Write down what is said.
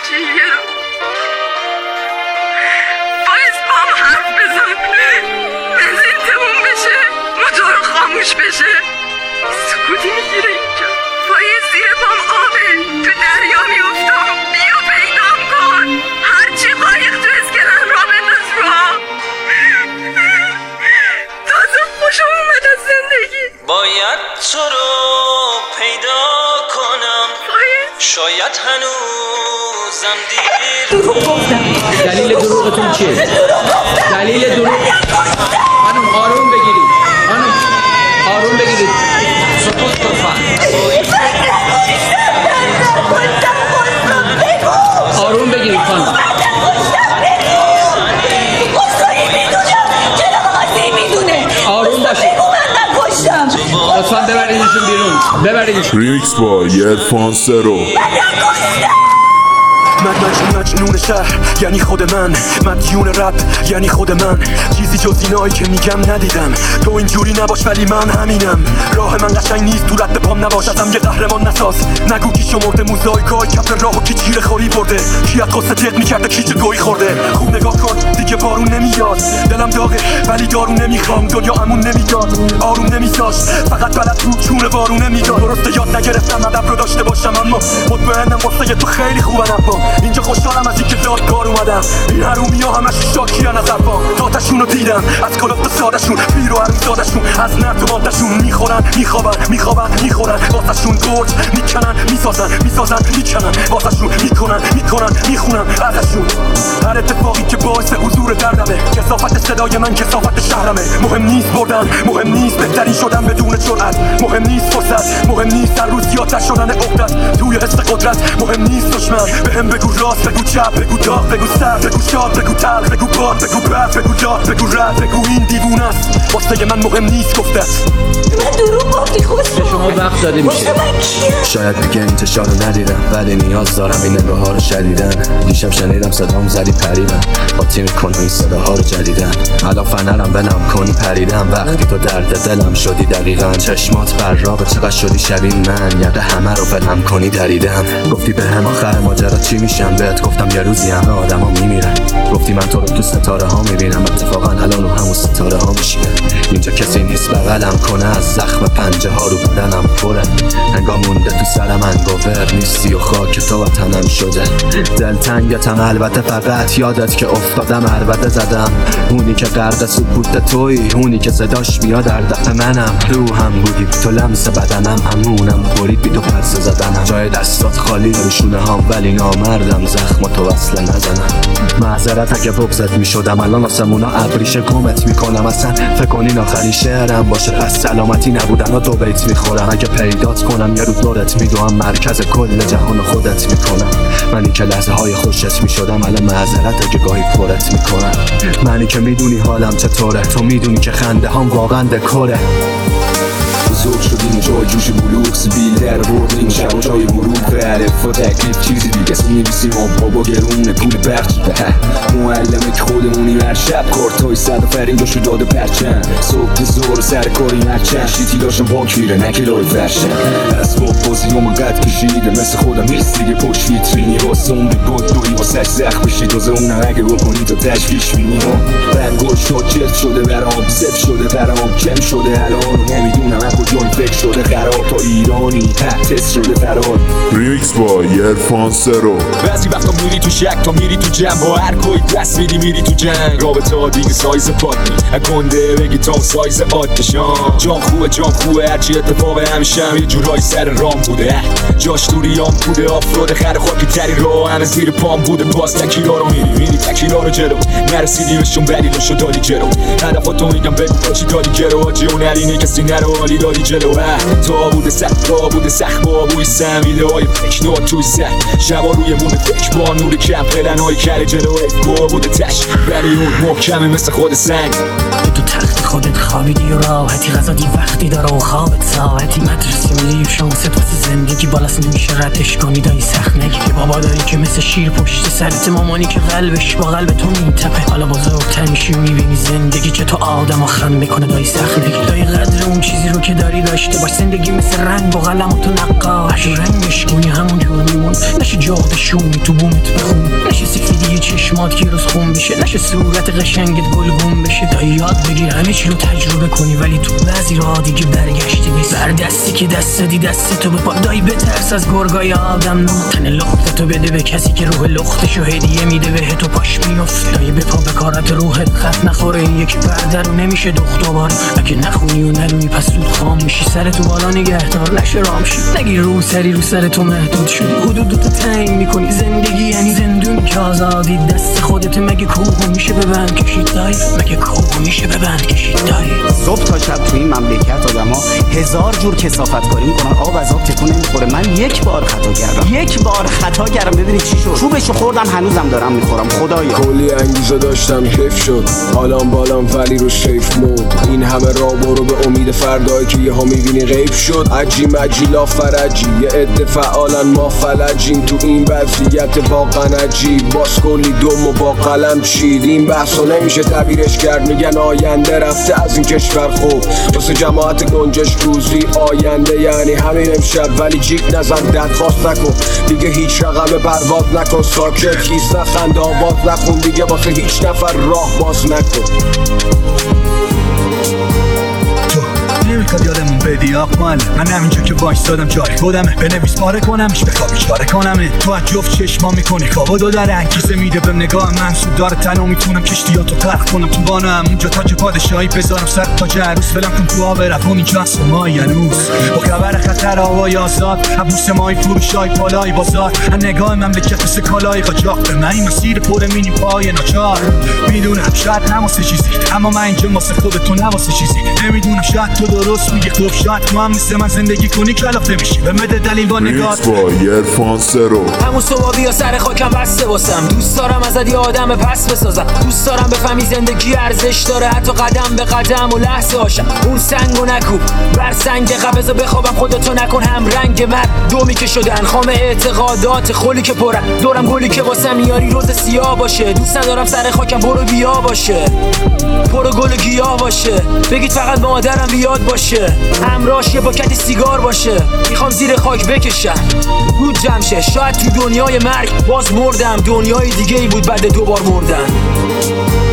جیگرم باید با هم حرف بزن بنزین تموم بشه موتور خاموش بشه سکوتی میگیره اینجا باید زیر پام آبه تو دریا میافتم بیا پیدام کن هرچی قایق تو اسکنن را بنداز را تازه خوشم اومد از زندگی باید تو رو پیدا کنم شاید هنوزم دیر دلیل دروغتون چیه؟ دلیل دروغ خانم آروم بگیرید خانم آروم بگیرید سکوت لطفا آروم بگیرید خانم آروم باشید لطفا ببریدشون بیرون ببریدشون ریمیکس با عرفان سرو مجنون شهر یعنی خود من مدیون رپ یعنی خود من چیزی جز اینایی که میگم ندیدم تو اینجوری نباش ولی من همینم راه من قشنگ نیست تو رد پام نباش ازم یه قهرمان نساز نگو کی شمرده موزاییکای کف راه و کی چیره خوری برده کی از قصه تق میکرده کی چه گویی خورده خوب نگاه کن دیگه بارون نمیاد دلم داغه ولی دارو نمیخوام دنیا امون نمیداد آروم نمیذاش فقط بلد بود چونه بارون نمیداد درسته یاد نگرفتم ادب رو داشته باشم اما مطمئنم واسه تو خیلی خوبه نبا اینجا خوشحالم از اینکه زاد کار اومدم این حرومیا همش شاکیان از حرفام تاتشون رو دیدم از کلافت سادشون پیر و عروسادشون از نرد و مادشون میخورن میخورن واسهشون گرج میکنن میسازن میکنن واسهشون میکنن میخونن ازشون هر اتفاقی که باعث حضور دردمه کثافت صدای من کثافت شهرمه مهم نیست بردن مهم نیست بهترین شدن بدون جرأت مهم نیست فرصت مهم نیست هر روز زیادتر شدن عقدت توی حس قدرت مهم نیست دشمن بهم بگو راست بگو چپ بگو داغ بگو سر بگو شاد بگو تلخ بگو باد بگو بد بگو داد بگو رد بگو این دیوونه است واسه من مهم نیست گفته من دروغ گفتی خوش به شما وقت داده میشه شاید دیگه انتشار رو ندیدم ولی نیاز دارم این نگاه ها رو شدیدن دیشب شنیدم صدام زدی پریدم قاطی میکنم این صداها رو جدیدن الان فنرم بنام کنی پریدم وقتی تو درد دلم شدی دقیقا چشمات براقه چقدر شدی شبیه من یقه همه رو ولم کنی دریدم گفتی به هم آخر ماجرا چی میشم بهت گفتم یه روزی همه آدم ها میمیرن گفتی من تو رو تو ستاره ها میبینم اتفاقا الان رو همون ستاره ها میشینم اینجا کسی نیست بغلم کنه از زخم پنجه ها رو بدنم پره انگار مونده تو سرم انگوور نیستی و خاک تو وطنم شده دلتنگتم البته فقط یادت که افتادم البته زدم اونی که غرق سکوت تویی اونی که صداش میاد در دفع منم روحم بودی تو لمس بدنم همونم برید بی تو پرسه زدنم جای دستات خالی روشونه هم ولی نامردم زخم تو وصله نزنم معذرت اگه بغضت میشدم الان آسمونا ابریشه گمت میکنم اصلا فکر کنین آخرین شعرم باشه پس سلامتی نبودن و دو بیت میخورم اگه پیدات کنم یه رو دورت میدوام مرکز کل جهان خودت میکنم منی که لحظه های خوشت میشدم الان معذرت اگه گاهی پرت میکنم منی که میدونی حالم چطوره تو میدونی که خنده هم واقعا دکوره بزرگ شدیم جای جوش بلوغ سبیل در بردیم شب و جای مروب به علف و تکلیف چیزی دیگه است می‌نویسیم بابا گرونه پول بخش معلمه که خودمونیم هر شب کارتای صد و فرین داشو داده پرچم صبح زور سر کاری مرچن شیتی داشتم باک میره نه که لای فرشن اسباب بازی هم قد کشیده مثل خودم نیست دیگه پشت ویترینی واسه اون بیگود دوی واسهش زخم بشی تازه اونم اگه بکنی تا تشکیش بینی بنگل شد جلد شده برام صف شده برام کم شده الان نمیدونم جون فکر شده خراب تا ایرانی تست شده فرار ریمیکس با عرفان سرو بعضی وقتا میری تو شک تا میری تو جمع با هر کوی دست میدی میری تو جنگ رابطه ها دیگه سایز پاد گنده بگی تا سایز عادشان جام خوبه هرچی اتفاق همیشه هم یه جورای سر رام بوده جاش تو ریام بوده آفرود خر خاکی تری راه همه زیر پام بوده باز تکیلا رو میری تکیلا رو جلو نرسیدی بهشون دلیلشو دادی جلو هدفاتو میگم بگو چی دادی جلو آجی اون نرینه کسی نرو عالی دادی جلو تا بوده سخت با بوی سمیده های فکر نوع توی سر شبا روی مون فکر با نور کم پلن های کل جلو با بوده تش ولی اون محکمه مثل خود سنگ تو تخت خودت خوابیدی و راحتی غذا دی وقتی داره و خوابت ساعتی مدرسه میری و شانست واسه زندگی بالاست نمیشه ردش کنی دایی سخت نگی بابا داری که مثل شیر پشت سرت مامانی که قلبش با قلب تو میتپه حالا بزرگتر میشی و میبینی زندگی که تو آدم آخرم میکنه دایی سخت نگی دایی قدر اون چیزی رو که داری داشته باش زندگی مثل رنگ و قلم و تو نقاش رنگش کنی همون جور میمون نشی جغدش شومی تو بومت بخون، نشه سفیدی چشمات که روز خون بشه، نشه صورت قشنگت گلگون بشه. تا یاد بگیر همه چی رو تجربه کنی، ولی تو بعضی راه دیگه برگشتی نیست. بر دستی که دست دادی دست تو بپا، دایی بترس از گرگای آدم نو. تن لخت تو بده به کسی که روح لختشو هدیه میده به تو پاش میفته. دایی بپا به کارت روحت خط نخوره، این یکی پرده رو نمیشه دخت دوباره. اگه نخونی و ندونی پس زود خام میشی، سر تو بالا نگهدار نشه رام شد. نگی رو سری رو سر تو محدود شدی، حدودتو تعیین میکنی. زندگی یعنی زندون که آزادی دست خودت. مگه کوه میشه ببند کشید دایی، مگه کوه میشه ببند کشید دایی. صبح تا شب تو این مملکت آدما هزار جور کثافت کاری میکنن، آب از آب تکون نمیخوره. من یک بار خطا کردم ببینید چی شد. چوبشو خوردم هنوزم دارم میخورم. خدایا کلی انگیزه داشتم کیف شد، حالام بالام ولی رو شیف مود. این همه راه برو به امید فردایی که یهو میبینی غیب شد. عجی مجیلا فرجی یه عده فعالن ما فلجیم تو این وضعیت واقعا عجیب. باز کلی دوم و با قلم چید، این بحثو نمیشه تعبیرش کرد. میگن آینده رفته از این کشور، خوب واسه جماعت گنجش روزی آینده یعنی همین امشب. ولی جیک نزن درخواست نکن دیگه، هیچ رقم پرواز نکن. ساکت کیس نخند آواز نخون دیگه، واسه هیچ نفر راه باز نکن. نمیخواد یادمون بدی آقمال، من همینجا که وایسادم جای خودمه. بنویس پاره کنمش بخوابی چاره کنمه. تو از جفت چشما میکنی خوابو دو داره، انگیزه میده به نگاه من. سود داره تنو میتونم کشتیاتو پرخ کنم تو بانم. اونجا تاج پادشاهی بذارم سر تاج عروس. فلم کن تو آب رفون اینجا هست ما ینوس. با خبر خطر هوای آزاد، عبوس مای فروشای پالای بازار. نگاه مملکت مثل کالای قاچاق، به من این مسیر پر مینی پای ناچار. میدونم شاید نواسه چیزی، اما من اینجا واسه خودت، تو نواسه چیزی. نمیدونم شاید تو درست میگی، خوب شاید تو هم مثل من زندگی کنی کلافته میشی. به مده دلیل با نگاه عرفان سرو. همون صبح بیا سر خاکم بسته واسم. دوست دارم ازت یه آدم پس بسازم. دوست دارم بفهمی زندگی ارزش داره، حتی قدم به قدم و لحظه هاشم. اون سنگو نکوب بر سنگ قبض بخوابم، خودتو نکن هم رنگ مرد. دومی که شدن خام اعتقادات، خلی که پرن دورم، گلی که واسم میاری روز سیاه باشه. دوست ندارم سر خاکم برو بیا باشه، برو گل و گیاه باشه. بگید فقط مادرم بیاد باشه، همراهش یه پاکت سیگار باشه. میخوام زیر خاک بکشم بود جمشه. شاید تو دنیای مرگ باز مردم، دنیای دیگه ای بود بعد دوبار مردن.